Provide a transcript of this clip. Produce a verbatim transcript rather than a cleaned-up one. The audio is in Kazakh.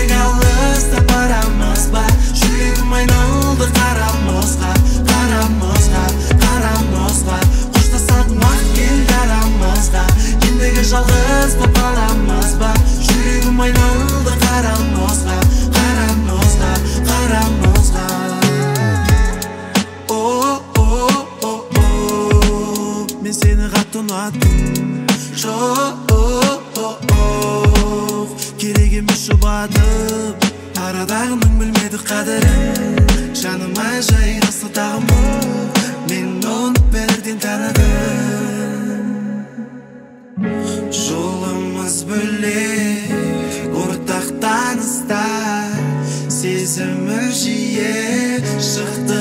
Ендігі алыста барамыз ба? Жүрегім айналды қара мұзға, қара мұзға, қара мұзға. Қоштасақ уақыт келді арамызға. Ендігі жалғыз боп қаламыз ба? Жүрегім айналды қара мұзға, қара мұзға, қара мұзға. Мен сені қатты ұнаттым, жоқ керек емес жұбатып, арадағының білмеді қадірін. Жаныма жайғасты тағымы, мен оны бірден таныдым. Жолымыз бөлек, ортақ таныста, сезімі жиі шықты